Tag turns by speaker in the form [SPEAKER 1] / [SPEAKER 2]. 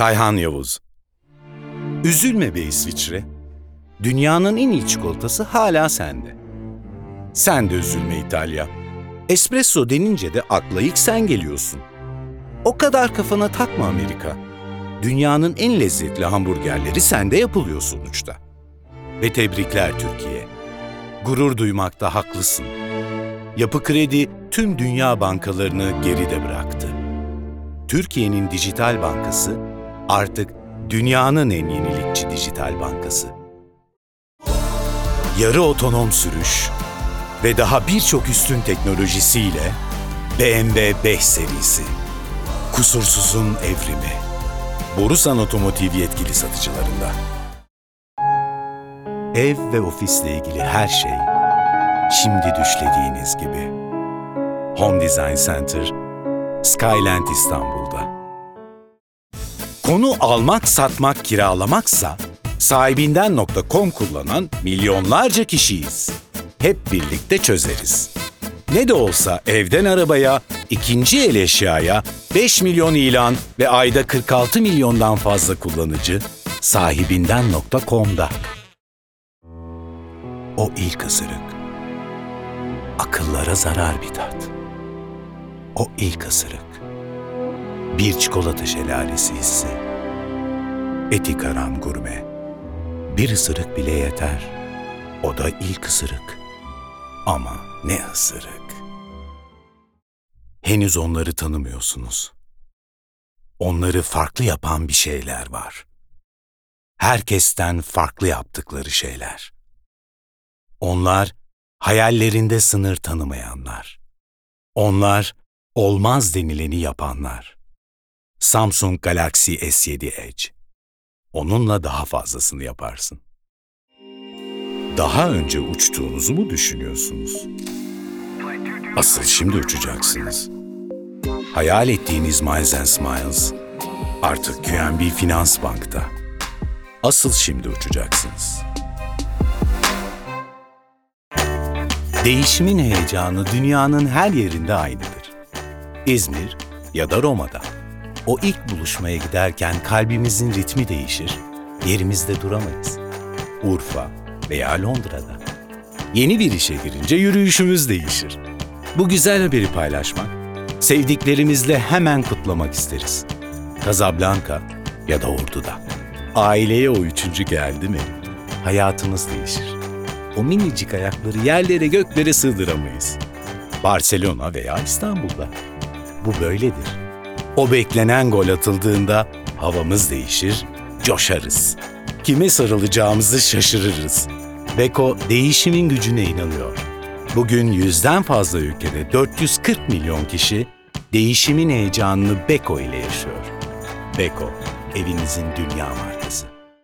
[SPEAKER 1] Kayhan Yavuz. Üzülme be İsviçre. Dünyanın en iyi çikolatası hala sende. Sen de üzülme İtalya. Espresso denince de akla ilk sen geliyorsun. O kadar kafana takma Amerika. Dünyanın en lezzetli hamburgerleri sende yapılıyor sonuçta. Ve tebrikler Türkiye. Gurur duymakta haklısın. Yapı Kredi tüm dünya bankalarını geride bıraktı. Türkiye'nin dijital bankası artık dünyanın en yenilikçi dijital bankası. Yarı otonom sürüş ve daha birçok üstün teknolojisiyle BMW 5 serisi. Kusursuzun evrimi. Borusan Otomotiv yetkili satıcılarında. Ev ve ofisle ilgili her şey şimdi düşlediğiniz gibi. Home Design Center, Skyland İstanbul'da. Konu almak, satmak, kiralamaksa sahibinden.com kullanan milyonlarca kişiyiz. Hep birlikte çözeriz. Ne de olsa evden arabaya, ikinci el eşyaya 5 milyon ilan ve ayda 46 milyondan fazla kullanıcı sahibinden.com'da. O ilk ısırık. Akıllara zarar bir tat. O ilk ısırık. Bir çikolata şelalesi hissi. Eti Karam Gurme. Bir ısırık bile yeter. O da ilk ısırık. Ama ne ısırık. Henüz onları tanımıyorsunuz. Onları farklı yapan bir şeyler var. Herkesten farklı yaptıkları şeyler. Onlar hayallerinde sınır tanımayanlar. Onlar olmaz denileni yapanlar. Samsung Galaxy S7 Edge. Onunla daha fazlasını yaparsın. Daha önce uçtuğunuzu mu düşünüyorsunuz? Asıl şimdi uçacaksınız. Hayal ettiğiniz Miles & Smiles artık QNB Finans Bank'ta. Asıl şimdi uçacaksınız. Değişimin heyecanı dünyanın her yerinde aynıdır. İzmir ya da Roma'da. O ilk buluşmaya giderken kalbimizin ritmi değişir, yerimizde duramayız. Urfa veya Londra'da. Yeni bir işe girince yürüyüşümüz değişir. Bu güzel haberi paylaşmak, sevdiklerimizle hemen kutlamak isteriz. Casablanca ya da Ordu'da. Aileye o üçüncü geldi mi, hayatımız değişir. O minicik ayakları yerlere göklere sığdıramayız. Barcelona veya İstanbul'da. Bu böyledir. O beklenen gol atıldığında havamız değişir, coşarız. Kime sarılacağımızı şaşırırız. Beko değişimin gücüne inanıyor. Bugün 100'den fazla ülkede 440 milyon kişi değişimin heyecanını Beko ile yaşıyor. Beko, evinizin dünya markası.